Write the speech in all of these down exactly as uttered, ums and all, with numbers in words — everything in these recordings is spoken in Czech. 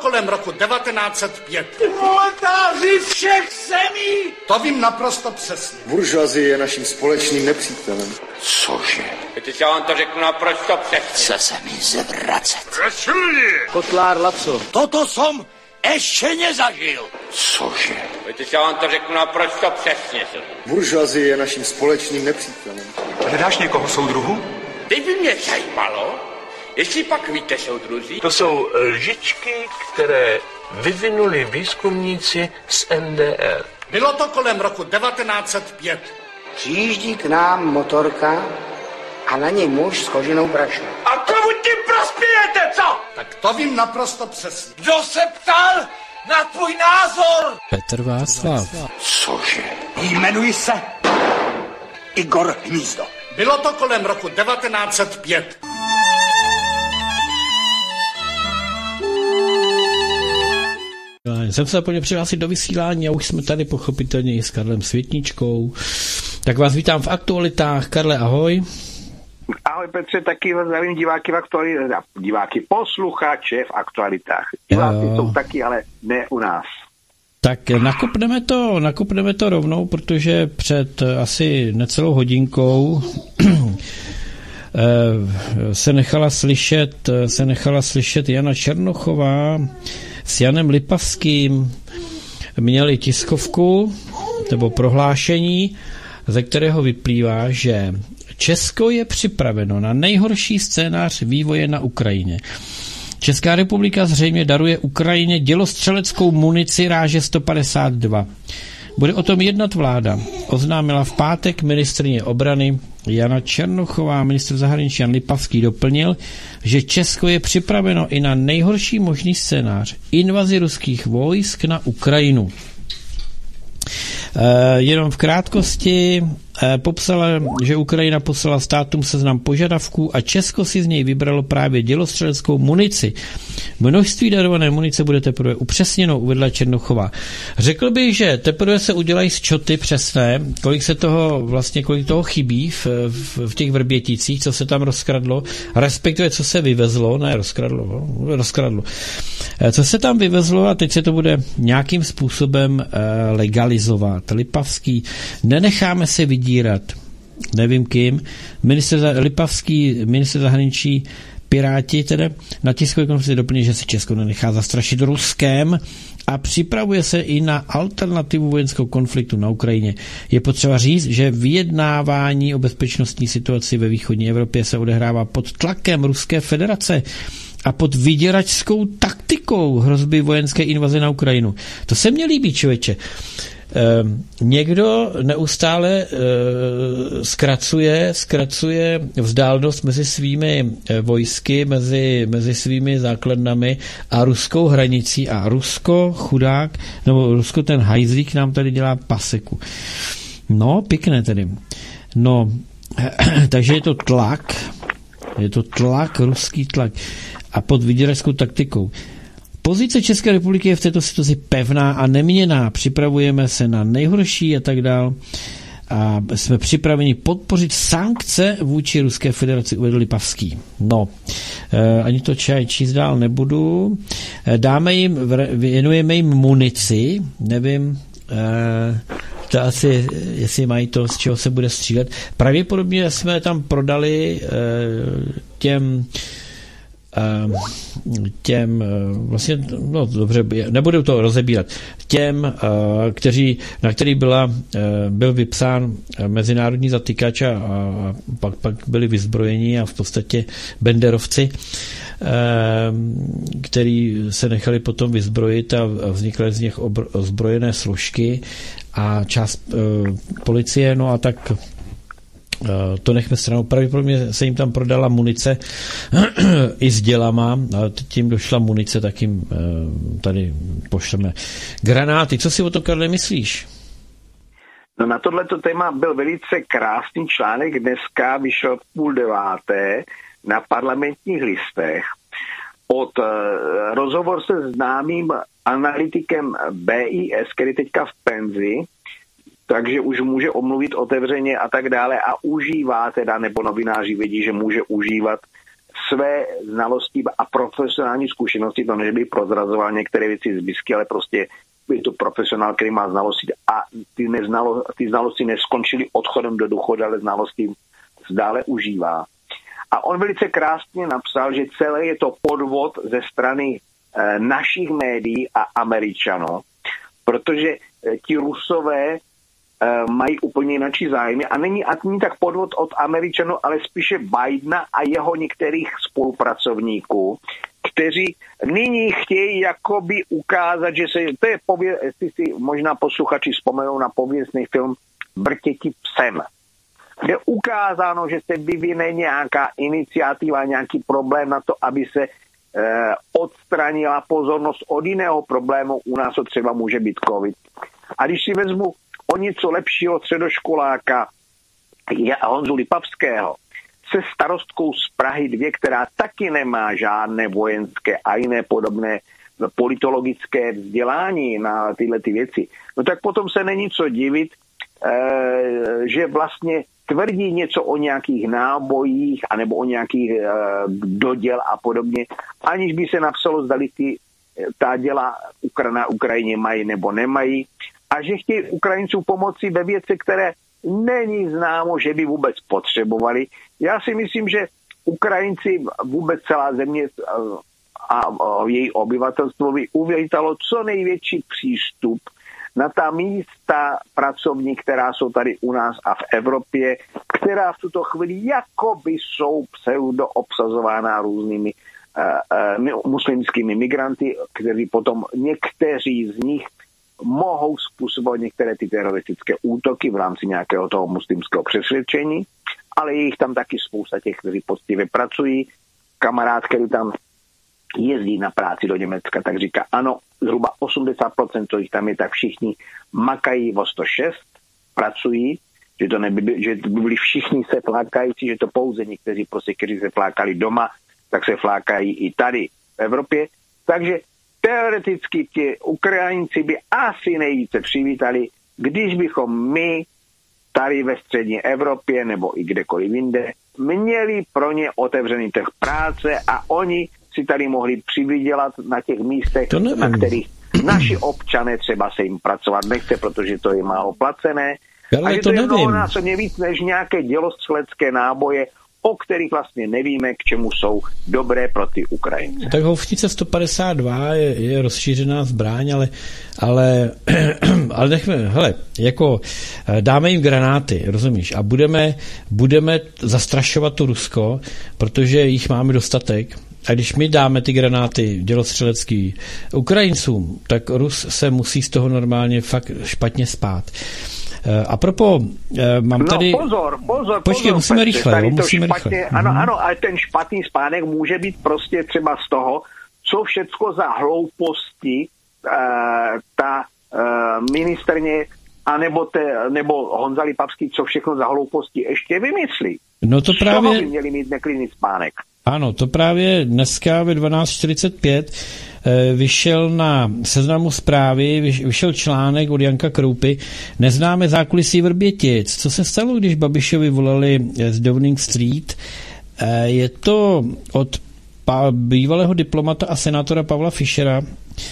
kolem roku devatenáct set pět. Proletáři všech zemí! To vím naprosto přesně. Buržoazie je naším společným nepřítelem. Cože? Teď já vám to řeknu naprosto přesně. Chce se mi zvracet. Rašulí! Kotlár Laco. Toto som ještě nezažil. Cože? Teď já vám to řeknu naprosto přesně. Buržoazie je naším společným nepřítelem. Hledáš někoho, soudruhu? Teď by mě zajímalo, jestli pak víte, soudruzi. To jsou lžičky, které vyvinuli výzkumníci z N D R. Bylo to kolem roku devatenáct set pět. Přijíždí k nám motorka a na něj muž s koženou brašnou. A komu tím prospějete, co? Tak to vím naprosto přesně. Kdo se ptal na tvůj názor? Petr Václav. Cože? Jmenuji se Igor Hnízdo. Bylo to kolem roku devatenáct set pět. Jsem se zapomněl přihlásit do vysílání a už jsme tady pochopitelně i s Karlem Světničkou. Tak vás vítám v aktualitách. Karle, ahoj. Ahoj Petře, taky zdravím diváky v aktualitách, diváky posluchače v aktualitách. Diváci jo. jsou taky, ale ne u nás. Tak nakopneme to, nakopneme to rovnou, protože před asi necelou hodinkou se nechala slyšet, se nechala slyšet Jana Černochová s Janem Lipavským. Měli tiskovku nebo prohlášení, ze kterého vyplývá, že Česko je připraveno na nejhorší scénář vývoje na Ukrajině. Česká republika zřejmě daruje Ukrajině dělostřeleckou munici ráže sto padesát dva. Bude o tom jednat vláda. Oznámila v pátek ministryně obrany Jana Černochová. Ministr zahraničí Jan Lipavský doplnil, že Česko je připraveno i na nejhorší možný scénář invazi ruských vojsk na Ukrajinu. E, jenom v krátkosti e, popsala, že Ukrajina poslala státům seznam požadavků a Česko si z něj vybralo právě dělostřeleckou munici. Množství darované munice bude teprve upřesněno, uvedla Černochová. Řekl bych, že teprve se udělají zčoty přesné, kolik se toho vlastně, kolik toho chybí v, v, v těch Vrběticích, co se tam rozkradlo, respektive co se vyvezlo, ne rozkradlo, rozkradlo. E, co se tam vyvezlo a teď se to bude nějakým způsobem e, legalizovat. Lipavský, nenecháme se vydírat, nevím kým, ministr Lipavský, ministr zahraničí Piráti tedy na tiskové konferenci doplní, že se Česko nenechá zastrašit Ruskem a připravuje se i na alternativu vojenského konfliktu na Ukrajině. Je potřeba říct, že vyjednávání o bezpečnostní situaci ve východní Evropě se odehrává pod tlakem Ruské federace a pod vyděračskou taktikou hrozby vojenské invaze na Ukrajinu. To se mně líbí, člověče. Eh, někdo neustále eh, zkracuje, zkracuje vzdálenost mezi svými eh, vojsky, mezi, mezi svými základnami a ruskou hranicí a Rusko, chudák, nebo Rusko, ten hajzlík nám tady dělá paseku. No, pěkné tedy. No, eh, takže je to tlak, je to tlak, ruský tlak a pod vyděračskou taktikou. Pozice České republiky je v této situaci pevná a neměnná. Připravujeme se na nejhorší a tak dál. A jsme připraveni podpořit sankce vůči Ruské federaci, uvedl Lipavský. No, eh, ani to čaj číst dál nebudu. Eh, dáme jim, věnujeme jim munici, nevím, eh, to asi, jestli mají to, z čeho se bude střílet. Pravděpodobně jsme tam prodali eh, těm těm vlastně, no dobře, nebudu to rozebírat, těm, kteří, na který byla, byl vypsán mezinárodní zatýkač a, a pak, pak byli vyzbrojeni a v podstatě benderovci, který se nechali potom vyzbrojit a vznikly z nich ozbrojené složky a část policie, no a tak to nechme stranou. Pravděpodobně se jim tam prodala munice i s dělama, ale tím došla munice, tak jim tady pošleme granáty. Co si o to, Karle, myslíš? No na tohleto téma byl velice krásný článek, dneska vyšel v půl deváté na Parlamentních listech od uh, rozhovor se známým analytikem B I S, který teďka v penzi, takže už může omluvit otevřeně a tak dále a užívá teda, nebo novináři vědí, že může užívat své znalosti a profesionální zkušenosti, to než by prozrazoval některé věci z bisky, ale prostě je to profesionál, který má znalosti a ty, neznalo, ty znalosti neskončily odchodem do důchodu, ale znalosti dále užívá. A on velice krásně napsal, že celé je to podvod ze strany e, našich médií a Američanů, protože e, ti Rusové e, mají úplně jináčí zájmy a není ani tak podvod od Američanů, ale spíše Bidena a jeho některých spolupracovníků, kteří nyní chtějí jakoby ukázat, že se, to je pověst, jestli si možná posluchači vzpomenou na pověstný film Vrtěti psem, kde ukázáno, že se vyvine nějaká iniciativa, nějaký problém na to, aby se eh, odstranila pozornost od jiného problému. U nás to třeba může být covid. A když si vezmu o něco lepšího středoškoláka Honzu Lipavského se starostkou z Prahy dva, která taky nemá žádné vojenské a jiné podobné politologické vzdělání na tyhle ty věci, no tak potom se není co divit, eh, že vlastně tvrdí něco o nějakých nábojích anebo o nějakých e, doděl a podobně, aniž by se napsalo, zdali ty, ta děla na Ukrajině mají nebo nemají a že chtějí Ukrajincům pomoci ve věci, které není známo, že by vůbec potřebovali. Já si myslím, že Ukrajinci, vůbec celá země a, a její obyvatelstvo by uvítalo co největší přístup na ta místa pracovní, která jsou tady u nás a v Evropě, která v tuto chvíli jakoby jsou pseudo obsazována různými uh, uh, muslimskými migranty, kteří potom někteří z nich mohou způsobovat některé ty teroristické útoky v rámci nějakého toho muslimského přesvědčení, ale je jich tam taky spousta těch, kteří poctivě pracují. Kamarád, který tam jezdí na práci do Německa, tak říká, ano, zhruba osmdesát procent jich tam je, tak všichni makají o sto šest, pracují, že to neby, že by byli všichni se flákající, že to pouze někteří prostě, kteří se flákali doma, tak se flákají i tady v Evropě. Takže teoreticky ti Ukrajinci by asi nejvíce přivítali, když bychom my tady ve střední Evropě nebo i kdekoliv jinde měli pro ně otevřený trh práce a oni si tady mohli přivydělat na těch místech, na kterých naši občané třeba se jim pracovat nechce, protože to je málo placené. Ale a že to, to je nevím. mnohonásobně víc než nějaké dělostřelecké náboje, o kterých vlastně nevíme, k čemu jsou dobré pro ty Ukrajince. Tak Hovnice sto padesát dva je, je rozšířená zbraň, ale, ale, ale nechme, hele, jako dáme jim granáty, rozumíš, a budeme, budeme zastrašovat to Rusko, protože jich máme dostatek. A když my dáme ty granáty dělostřelecký Ukrajincům, tak Rus se musí z toho normálně fakt špatně spát. A propos, mám tady... No pozor, pozor, Počkej, pozor, musíme Petře, rychle, tady jo, to musíme špatně, rychle. Ano, Mhm. ano, ale ten špatný spánek může být prostě třeba z toho, co všecko za hlouposti uh, ta uh, ministerně anebo te, nebo Honza Lipavský, co všechno za hlouposti ještě vymyslí. No to z toho právě... by měli mít neklidný spánek. Ano, to právě dneska ve dvanáct čtyřicet pět vyšel na Seznamu Zprávy, vyšel článek od Janka Kroupy, Neznáme zákulisí Vrbětic. Co se stalo, když Babišovi volali z Downing Street? Je to od bývalého diplomata a senátora Pavla Fischera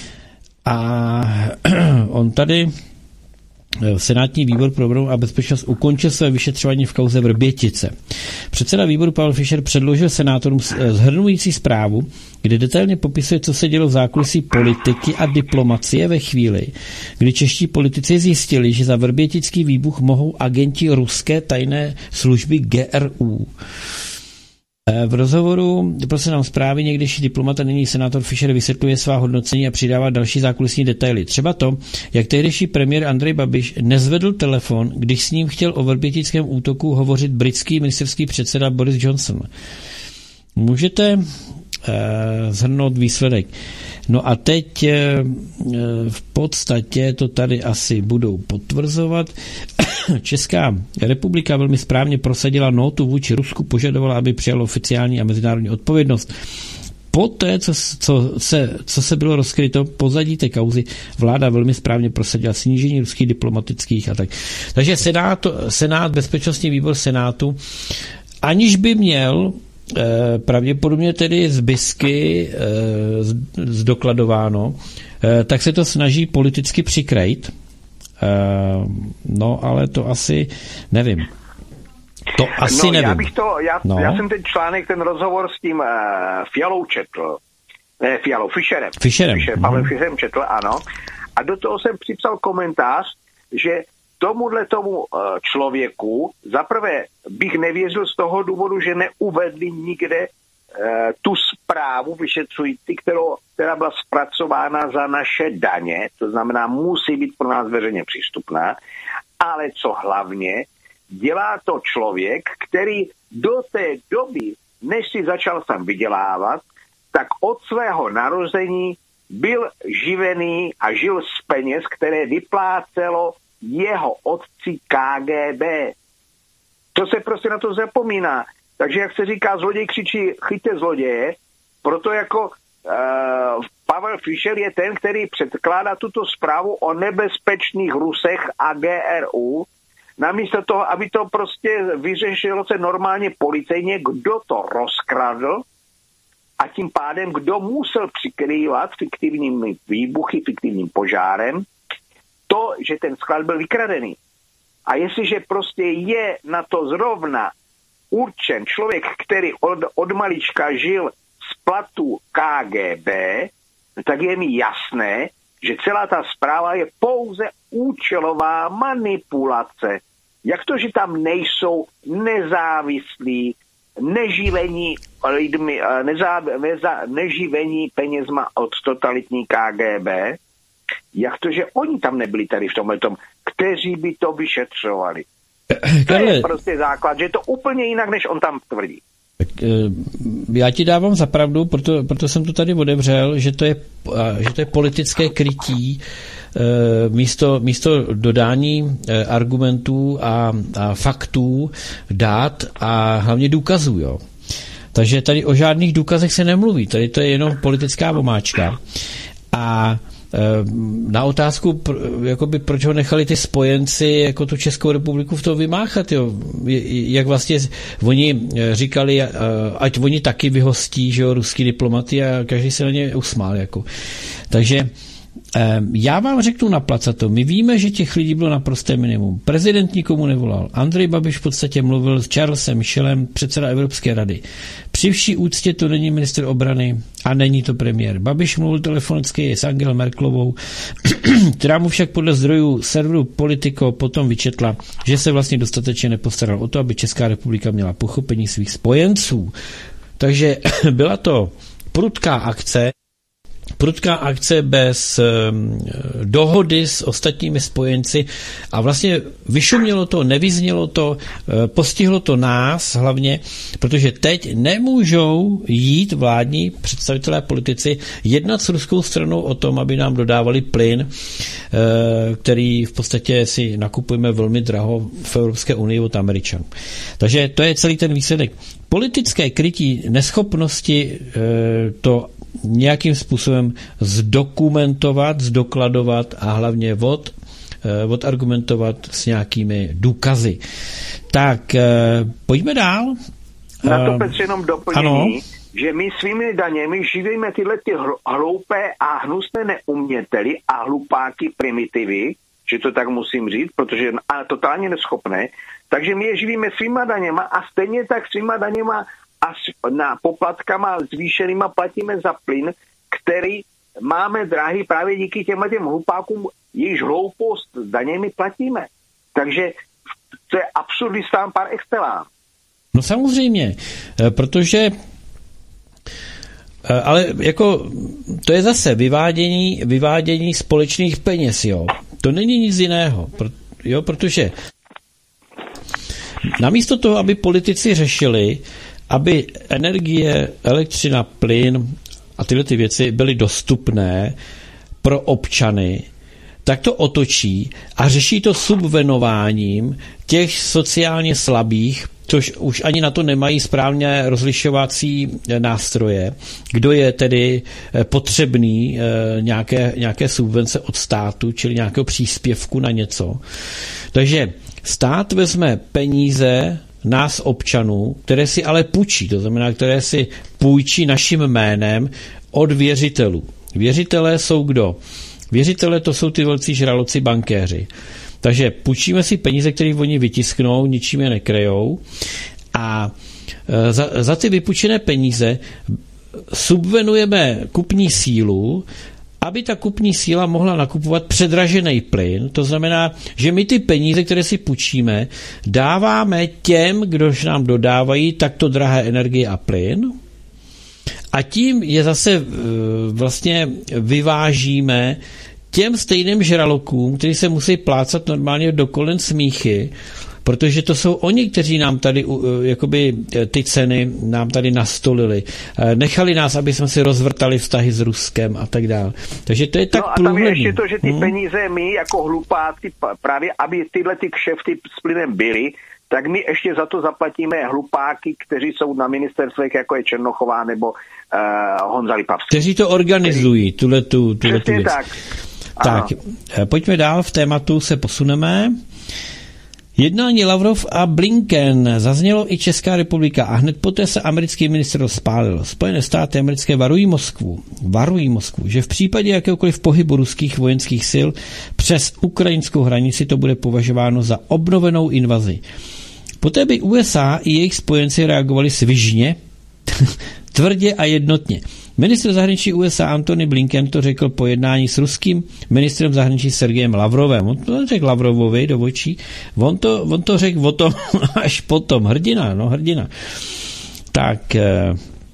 a on tady Senátní výbor pro obranu a bezpečnost ukončil své vyšetřování v kauze Vrbětice. Předseda výboru Pavel Fischer předložil senátorům shrnující zprávu, kde detailně popisuje, co se dělo v zákulisí politiky a diplomacie ve chvíli, kdy čeští politici zjistili, že za vrbětický výbuch mohou agenti ruské tajné služby G R U. V rozhovoru pro Seznam Zprávy někdejší diplomat a nyní senátor Fischer vysvětluje svá hodnocení a přidává další zákulisní detaily. Třeba to, jak tehdejší premiér Andrej Babiš nezvedl telefon, když s ním chtěl o vrbětickém útoku hovořit britský ministerský předseda Boris Johnson. Můžete uh, shrnout výsledek. No a teď uh, v podstatě to tady asi budou potvrzovat. Česká republika velmi správně prosadila nótu vůči Rusku, požadovala, aby přijalo oficiální a mezinárodní odpovědnost. Poté, co, co, se, co se bylo rozkryto pozadí té kauzy, vláda velmi správně prosadila snížení ruských diplomatických a tak. Takže Senát, Senát bezpečnostní výbor Senátu, aniž by měl pravděpodobně tedy z Bisky zdokladováno, tak se to snaží politicky přikrejt. No, ale to asi nevím. To asi no, nevím. Já bych to, já, no. já jsem ten článek, ten rozhovor s tím uh, Fialou četl. Ne, Fialou, Fischerem. Fischerem. Fischer, Pavlem Fischerem četl, ano. A do toho jsem připsal komentář, že tomuhle tomu uh, člověku zaprvé bych nevěřil z toho důvodu, že neuvedli nikde uh, tu zprávu vyšetřující, kterou, která byla zpracována za naše daně, to znamená, musí být pro nás veřejně přístupná, ale co hlavně, dělá to člověk, který do té doby, než si začal sám vydělávat, tak od svého narození byl živený a žil z peněz, které vyplácelo jeho otci K G B. To se prostě na to zapomíná. Takže jak se říká, zloděj křičí, chyťte zloděje, proto jako uh, Pavel Fischer je ten, který předkládá tuto zprávu o nebezpečných Rusech a G R U, namísto toho, aby to prostě vyřešilo se normálně policejně, kdo to rozkradl a tím pádem, kdo musel přikrývat fiktivními výbuchy, fiktivním požárem, to, že ten sklad byl vykradený. A jestliže prostě je na to zrovna určen člověk, který od, od malička žil z platu K G B, tak je mi jasné, že celá ta zpráva je pouze účelová manipulace. Jak to, že tam nejsou nezávislí, neživení lidmi, nezá, nezá, neživení penězma od totalitní K G B, jak to, že oni tam nebyli tady v tomhletom, kteří by to vyšetřovali. To je prostě základ, že je to úplně jinak, než on tam tvrdí. Tak, já ti dávám za pravdu, proto, proto jsem to tady odevřel, že to je, že to je politické krytí místo, místo dodání argumentů a, a faktů, dát a hlavně důkazů. Jo. Takže tady o žádných důkazech se nemluví, tady to je jenom politická omáčka. A na otázku, jakoby, proč ho nechali ty spojenci jako tu Českou republiku v tom vymáchat, jo? Jak vlastně oni říkali, ať oni taky vyhostí, že jo, ruský diplomaty, a každý se na ně usmál. Jako. Takže já vám řeknu na placato, my víme, že těch lidí bylo naprosté minimum. Prezident nikomu nevolal. Andrej Babiš v podstatě mluvil s Charlesem Michelem, předseda Evropské rady. Při vší úctě to není ministr obrany a není to premiér. Babiš mluvil telefonicky s Angelou Merkelovou, která mu však podle zdrojů serveru Politico potom vyčetla, že se vlastně dostatečně nepostaral o to, aby Česká republika měla pochopení svých spojenců. Takže byla to prudká akce, prudká akce bez um, dohody s ostatními spojenci a vlastně vyšumělo to, nevyznělo to, uh, postihlo to nás hlavně, protože teď nemůžou jít vládní představitelé politici jednat s ruskou stranou o tom, aby nám dodávali plyn, uh, který v podstatě si nakupujeme velmi draho v Evropské unii od Američanů. Takže to je celý ten výsledek. Politické krytí neschopnosti uh, to nějakým způsobem zdokumentovat, zdokladovat a hlavně od, odargumentovat s nějakými důkazy. Tak, pojďme dál. Na to Petře jenom doplnění, ano. Že my svými daněmi živíme tyhle ty hloupé a hnusné neuměteli a hlupáky primitivy, že to tak musím říct, protože a totálně neschopné, takže my je živíme svýma daněma a stejně tak svýma daněma a na poplatkama zvýšenýma platíme za plyn, který máme drahý právě díky těmhle těm hlupákům, jejíž hloupost s daněmi platíme. Takže to je absurdistán par excellence. No samozřejmě, protože ale jako to je zase vyvádění, vyvádění společných peněz, jo. To není nic jiného, jo, protože namísto toho, aby politici řešili, aby energie, elektřina, plyn a tyhle ty věci byly dostupné pro občany, tak to otočí a řeší to subvenováním těch sociálně slabých, což už ani na to nemají správně rozlišovací nástroje, kdo je tedy potřebný nějaké, nějaké subvence od státu, čili nějakého příspěvku na něco. Takže stát vezme peníze nás občanů, které si ale půjčí, to znamená, které si půjčí naším jménem od věřitelů. Věřitelé jsou kdo? Věřitelé to jsou ty velcí žraloci bankéři. Takže půjčíme si peníze, které oni vytisknou, ničím je nekrejou a za, za ty vypůjčené peníze subvenujeme kupní sílu, aby ta kupní síla mohla nakupovat předražený plyn. To znamená, že my ty peníze, které si půjčíme, dáváme těm, kdož nám dodávají takto drahé energie a plyn. A tím je zase vlastně vyvážíme těm stejným žralokům, kteří se musí plácat normálně do kolen smíchy, protože to jsou oni, kteří nám tady jakoby ty ceny nám tady nastolili. Nechali nás, aby jsme si rozvrtali vztahy s Ruskem a tak dále. Takže to je tak no a tam průhledný. je ještě to, že ty hmm. peníze my jako hlupáci, právě aby tyhle ty kšefty s plynem byly, tak my ještě za to zaplatíme hlupáky, kteří jsou na ministerstvech, jako je Černochová nebo uh, Honza Lipavský. Kteří to organizují, tuhle tu, tuhle tu věc. tak. Tak, pojďme dál, v tématu se posuneme. Jednání Lavrov a Blinken, zaznělo i Česká republika a hned poté se americký ministr rozpálil. Spojené státy americké varují Moskvu, varují Moskvu, že v případě jakéhokoliv pohybu ruských vojenských sil přes ukrajinskou hranici to bude považováno za obnovenou invazi. Poté by U S A i jejich spojenci reagovali svižně, tvrdě a jednotně. Ministr zahraničí U S A Antony Blinken to řekl po jednání s ruským ministrem zahraničí Sergejem Lavrovem. On to řekl Lavrovovi do očí, on to, on to řekl o tom až potom. Hrdina, no hrdina. Tak, eh,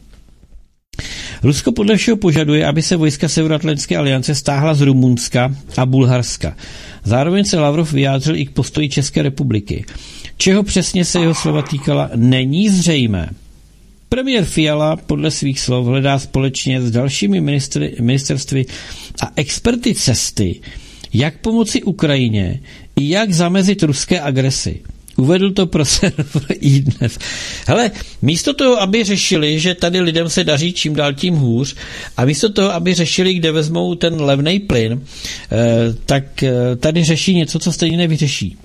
Rusko podle všeho požaduje, aby se vojska Severoatlantické aliance stáhla z Rumunska a Bulharska. Zároveň se Lavrov vyjádřil i k postoji České republiky. Čeho přesně se jeho slova týkala, není zřejmé. Premiér Fiala podle svých slov hledá společně s dalšími ministry, ministerstvy a experty cesty, jak pomoci Ukrajině i jak zamezit ruské agresi. Uvedl to pro server iDnes. Hele, místo toho, aby řešili, že tady lidem se daří čím dál tím hůř, a místo toho, aby řešili, kde vezmou ten levný plyn, tak tady řeší něco, co stejně nevyřeší.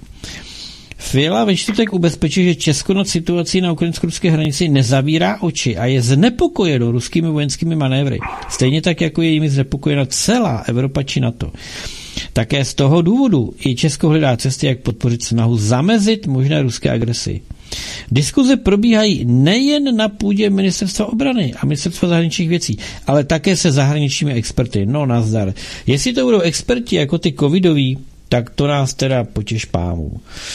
Fiala ve čtvrtek ubezpečil, že Česko nad situací na ukrajinsko-ruské hranici nezavírá oči a je znepokojeno ruskými vojenskými manévry. Stejně tak, jako je jimi znepokojena celá Evropa či NATO. Také z toho důvodu i Česko hledá cesty, jak podpořit snahu zamezit možné ruské agresi. Diskuze probíhají nejen na půdě Ministerstva obrany a Ministerstva zahraničních věcí, ale také se zahraničními experty. No nazdar. Jestli to budou experti jako ty covidoví, tak to nás teda potěš pámů.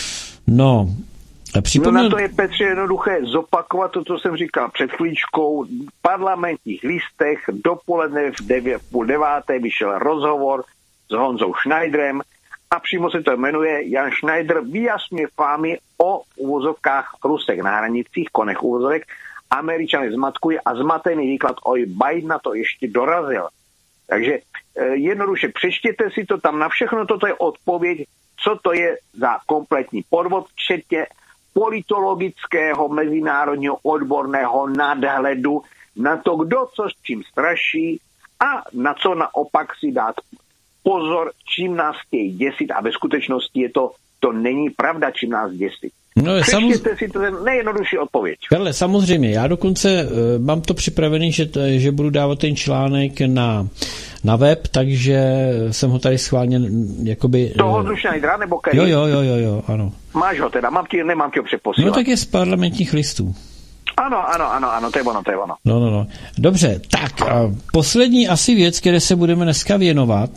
No, připomněl... no na to je, Petře, jednoduché zopakovat to, co jsem říkal před chvíličkou. V parlamentních listech dopoledne v devět, půl deváté vyšel rozhovor s Honzou Schneiderem a přímo se to jmenuje Jan Schneider vyjasňuje fámy o uvozovkách Rusek na hranicích, konech uvozovek, Američany zmatkují a zmatený výklad o Bidena to ještě dorazil. Takže eh, jednoduše přečtěte si to, tam na všechno toto je odpověď, co to je za kompletní podvod, včetně politologického mezinárodního odborného nadhledu na to, kdo co s čím straší a na co naopak si dát pozor, čím nás chtějí děsit a ve skutečnosti je to, to není pravda, čím nás děsit. No, Přečtěte samoz... si to, nejjednodušší odpověď. Karle, samozřejmě, já dokonce uh, mám to připravený, že, t, že budu dávat ten článek na, na web, takže jsem ho tady schválně jakoby... Toho uh, Schneidera nebo který? Jo, jo, jo, jo, jo, ano. Máš ho teda, mám ti, nemám ti ho přeposílat. No tak je z parlamentních listů. Ano, ano, ano, ano, to je ono, to je ono. No, no, no. Dobře, tak a poslední asi věc, které se budeme dneska věnovat,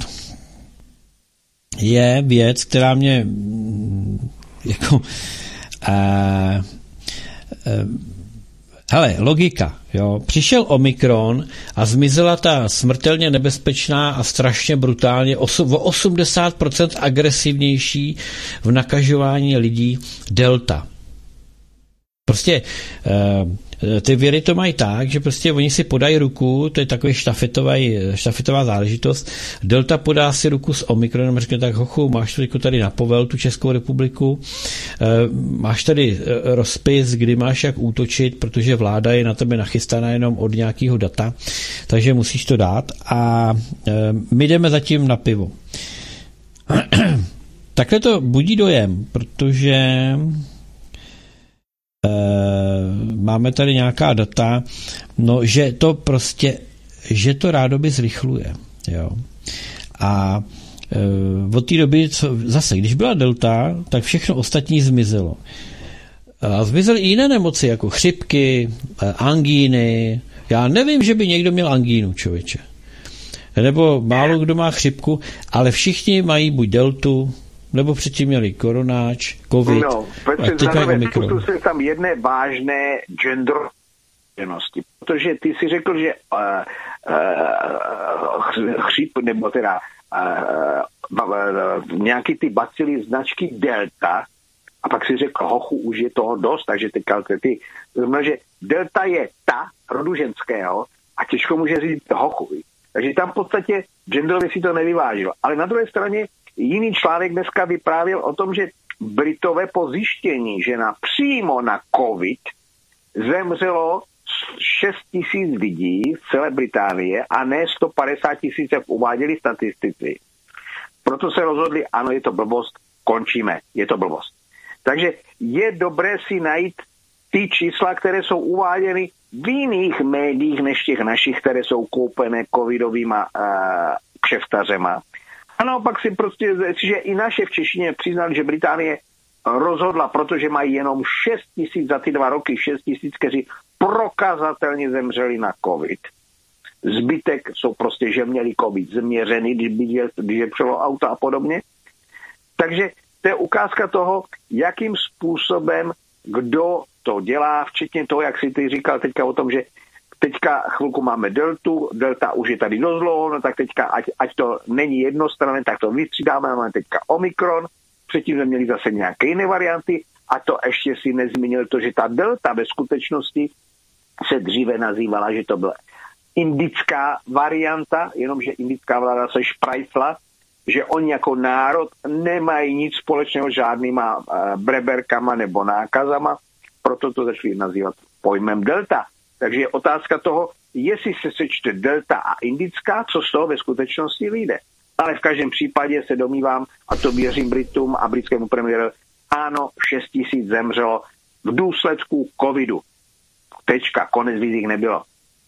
je věc, která mě jako... Uh, uh, hele, logika, jo. Přišel Omikron a zmizela ta smrtelně nebezpečná a strašně brutálně osm, o osmdesát procent agresivnější v nakažování lidí delta. Prostě uh, ty viry to mají tak, že prostě oni si podají ruku, to je takový štafetová záležitost. Delta podá si ruku s Omikronem a řekne tak, hochu, máš tady, tady na povel tu Českou republiku, máš tady rozpis, kdy máš jak útočit, protože vláda je na tebe nachystaná jenom od nějakého data, takže musíš to dát a my jdeme zatím na pivo. Takhle to budí dojem, protože máme tady nějaká data, no, že to prostě, že to rádoby zrychluje. Jo. A e, od té doby, co, zase, když byla delta, tak všechno ostatní zmizelo. A zmizely i jiné nemoci, jako chřipky, angíny. Já nevím, že by někdo měl angínu, člověče. Nebo málo kdo má chřipku, ale všichni mají buď deltu, nebo předtím měli koronáč, covid no, a teďka omikron. Se tam jedné vážné genderovosti, protože ty si řekl, že uh, uh, chřip, nebo teda uh, uh, nějaký ty bacily značky delta, a pak si řekl, hochu, už je toho dost, takže teďka ty, znamená, že delta je ta rodu ženského a těžko může říct hochu. Takže tam v podstatě genderově si to nevyvážilo. Ale na druhé straně jiný článek dneska vyprávěl o tom, že Britové po zjištění, že na přímo na covid zemřelo šest tisíc lidí v celé Británii a ne sto padesát tisíc, jak uváděli statistici. Proto se rozhodli, ano, je to blbost, končíme, je to blbost. Takže je dobré si najít ty čísla, které jsou uváděny v jiných médiích než těch našich, které jsou koupené covidovýma uh, kšeftařema. A naopak si prostě, že i naše v češtině přiznali, že Británie rozhodla, protože mají jenom šest tisíc za ty dva roky, šest tisíc, kteří prokazatelně zemřeli na covid. Zbytek jsou prostě, že měli covid změřený, když, je, když je přelo auta a podobně. Takže to je ukázka toho, jakým způsobem kdo to dělá, včetně toho, jak si ty říkal teďka o tom, že teďka chvilku máme deltu, delta už je tady dost dlouho, no tak teďka, ať, ať to není jednostranné, tak to vystřídáme, máme teďka omikron, předtím jsme měli zase nějaké jiné varianty a to ještě si nezmínil to, že ta delta ve skutečnosti se dříve nazývala, že to byla indická varianta, jenomže indická vláda se šprajfla, že oni jako národ nemají nic společného s žádnýma breberkama nebo nákazama, proto to začali nazývat pojmem delta. Takže je otázka toho, jestli se sečte delta a indická, co z toho ve skutečnosti vyjde. Ale v každém případě se domnívám, a to věřím Britům a britskému premiéru, ano, šest tisíc zemřelo v důsledku covidu. Tečka, konec vízích nebylo.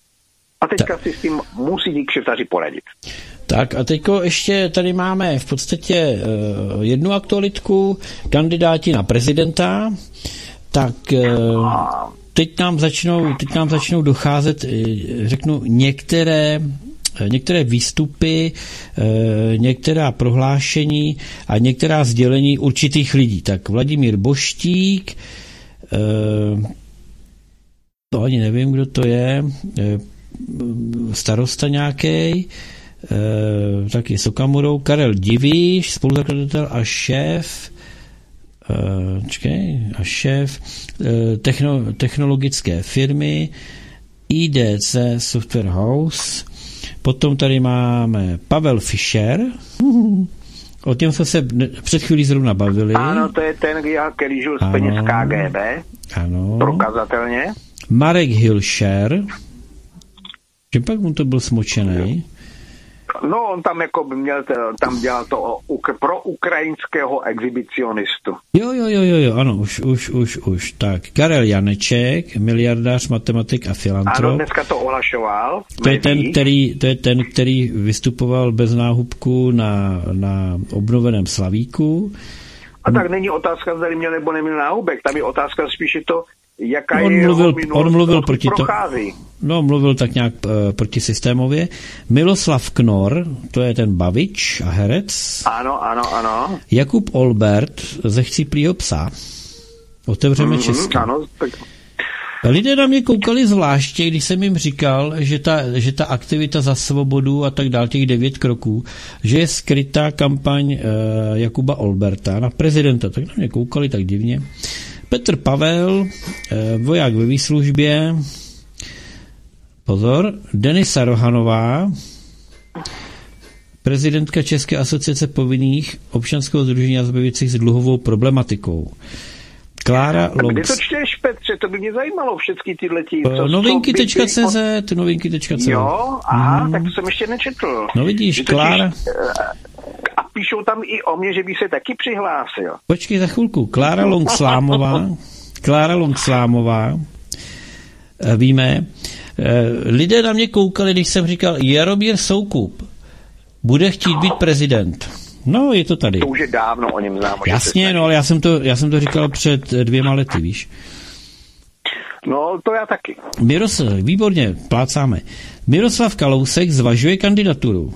A teďka si s tím musí ti kšeftaři poradit. Tak a teďko ještě tady máme v podstatě uh, jednu aktualitku, kandidáti na prezidenta, tak uh, teď nám začnou, teď nám začnou docházet, řeknu, některé, některé výstupy, některá prohlášení a některá sdělení určitých lidí. Tak Vladimír Boštík, to ani nevím, kdo to je, starosta nějaký, taky s Okamurou, Karel Divíš, spoluzakladatel a šéf Uh, čekaj, a šéf uh, techno, technologické firmy I D C Software House. Potom tady máme Pavel Fischer. O těm jsme se před chvílí zrovna bavili. Ano, to je ten, který žil z peněz K G B. Ano. Prokazatelně. Marek Hilšer. Že pak mu to byl smočený. No, on tam jako by měl, tam dělal to pro ukrajinského exhibicionistu. Jo, jo, jo, jo, jo, ano, už, už, už, už. Tak, Karel Janeček, miliardář, matematik a filantrop. Ano, dneska to ohlašoval. To je, ten, který, to je ten, který vystupoval bez náhubku na, na obnoveném Slavíku. A tak není otázka, zda měl nebo neměl náhubek, tam je otázka spíše to, jaká on je mluvil, jeho minulost, on mluvil proti to, prochází. No, mluvil tak nějak uh, protisystémově. Miloslav Knor, to je ten bavič a herec. Ano, ano, ano. Jakub Olbert ze Chcíplýho psa. Otevřeme mm-hmm, česky. Ano, tak... Lidé na mě koukali zvláště, když jsem jim říkal, že ta, že ta aktivita za svobodu a tak dál, těch devět kroků, že je skrytá kampaň uh, Jakuba Olberta na prezidenta. Tak na mě koukali tak divně. Petr Pavel, voják ve výslužbě, pozor, Denisa Rohanová, prezidentka České asociace povinných občanského sdružení a zbavit s dluhovou problematikou. Klára Longs. Kde to čteš, Petře? To by mě zajímalo všechny tyhle tí. Novinky tečka cé zet, novinky tečka cé zet. Jo, aha, mm. tak to jsem ještě nečetl. No vidíš, Klára... A píšou tam i o mě, že by se taky přihlásil. Počkej za chvilku. Klára Longslámová, Klára Lonclámová, víme, lidé na mě koukali, když jsem říkal, Jaromír Soukup bude chtít být prezident. No, je to tady. To už je dávno o něm znám. Jasně, no, ale já jsem, to, já jsem to říkal před dvěma lety, víš. No, to já taky. Miroslav, výborně, plácáme. Miroslav Kalousek zvažuje kandidaturu.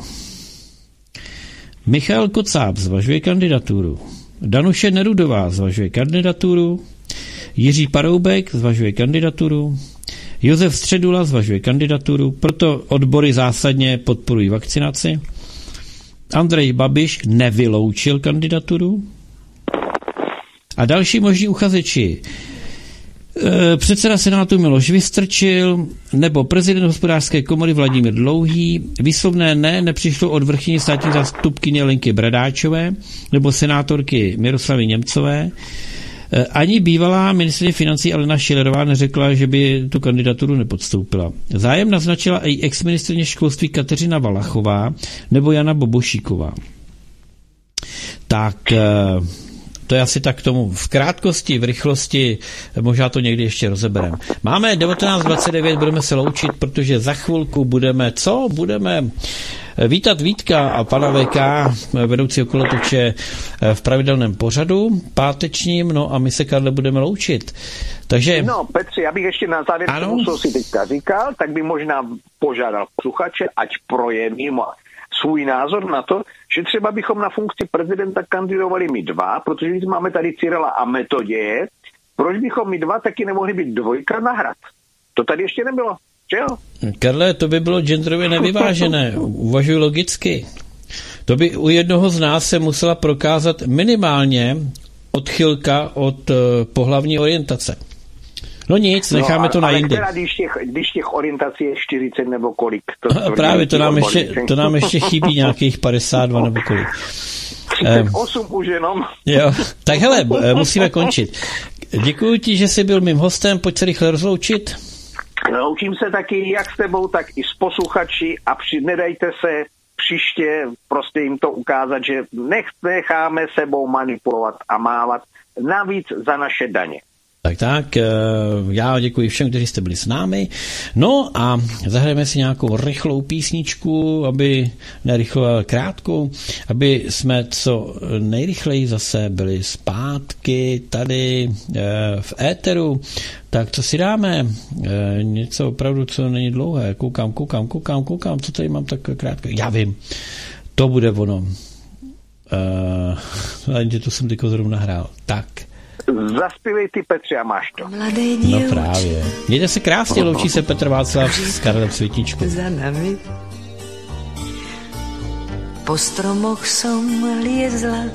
Michal Kocáb zvažuje kandidaturu. Danuše Nerudová zvažuje kandidaturu. Jiří Paroubek zvažuje kandidaturu. Josef Středula zvažuje kandidaturu, proto odbory zásadně podporují vakcinaci. Andrej Babiš nevyloučil kandidaturu. A další možní uchazeči. E, předseda Senátu Miloš Vystrčil nebo prezident hospodářské komory Vladimír Dlouhý. Výslovné ne nepřišlo od vrchní státní zástupkyně Lenky Bradáčové nebo senátorky Miroslavy Němcové. E, ani bývalá ministryně financí Alena Schillerová neřekla, že by tu kandidaturu nepodstoupila. Zájem naznačila i exministryně školství Kateřina Valachová nebo Jana Bobošíková. Tak... E, To je asi tak k tomu v krátkosti, v rychlosti, možná to někdy ještě rozebereme. Máme devatenáct dvacet devět, budeme se loučit, protože za chvilku budeme, co? Budeme vítat Vítka a pana V K, vedoucího kolotoče v pravidelném pořadu pátečním, no a my se, Karle, budeme loučit. Takže... No, Petře, já bych ještě na závěr tomu, co si teďka říkal, tak bych možná požádal posluchače, ať projeví svůj názor na to, že třeba bychom na funkci prezidenta kandidovali my dva, protože máme tady Cyrila a Metoděje, proč bychom my dva taky nemohli být dvojka na Hrad? To tady ještě nebylo, že jo? Karle, to by bylo genderově nevyvážené, uvažuji logicky. To by u jednoho z nás se musela prokázat minimálně odchylka od uh, pohlavní orientace. No nic, necháme no, to na jindy. Ale když těch, když těch orientací je čtyřicet nebo kolik? To, to Právě, to nám, ještě, to nám ještě chybí nějakých padesát dva nebo kolik. třicet osm um, už jenom. Jo, tak hele, musíme končit. Děkuji ti, že jsi byl mým hostem, pojď se rychle rozloučit. Loučím se taky jak s tebou, tak i s posluchači a při, nedejte se příště prostě jim to ukázat, že nech, necháme sebou manipulovat a mávat navíc za naše daně. Tak, tak, já děkuji všem, kteří jste byli s námi. No a zahrajeme si nějakou rychlou písničku, aby, ne rychlou, ale krátkou, aby jsme co nejrychleji zase byli zpátky tady v éteru. Tak co si dáme? Něco opravdu, co není dlouhé. Koukám, koukám, koukám, koukám, co tady mám tak krátké. Já vím, to bude ono. Uh, to jsem tyko zrovna hrál. Tak. Zaspívej ty, Petře, a máš to. No právě. Mějte se krásně, loučí se Petr Václav s Karlem Světíčkou. Za nami po stromoch som liezla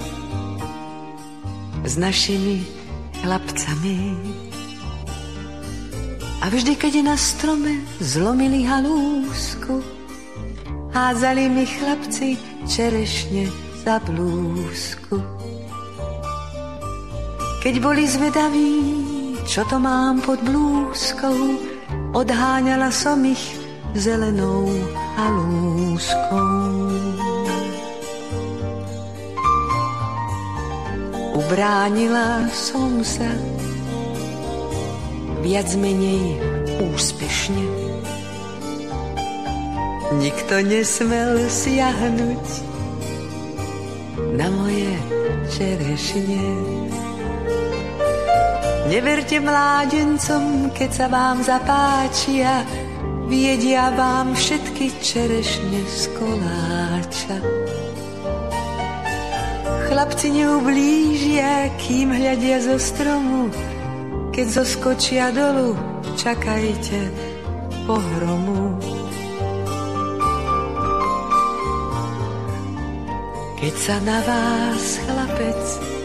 s našimi chlapcami a vždy, keď na strome zlomili halúsku, házali mi chlapci čerešne za blúzku. Keď boli zvedaví, čo to mám pod blúzkou, odháňala som ich zelenou halúskou. Ubránila som sa viac menej úspešne. Nikto nesmel siahnuť na moje čerešne. Neverte mládencom, keď sa vám zapáčia, viedia vám všetky čerešne z koláča. Chlapci neublížia, kým hľadia zo stromu, keď zoskočia dolu, čakajte pohromu. Keď sa na vás chlapec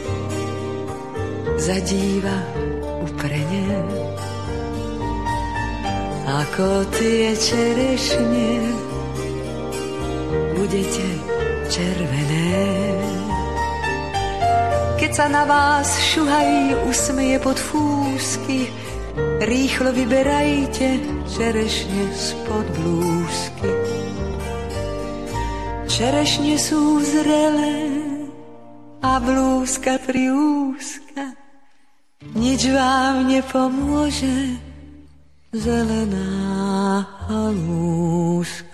zadíva uprene, ako tie čerešne budete červené. Keď sa na vás šuhají, usmeje pod fúsky, rýchlo vyberajte čerešne spod blúzky. Čerešne sú zrelé a blúzka triúska Nič vám nepomôže, zelená halúška.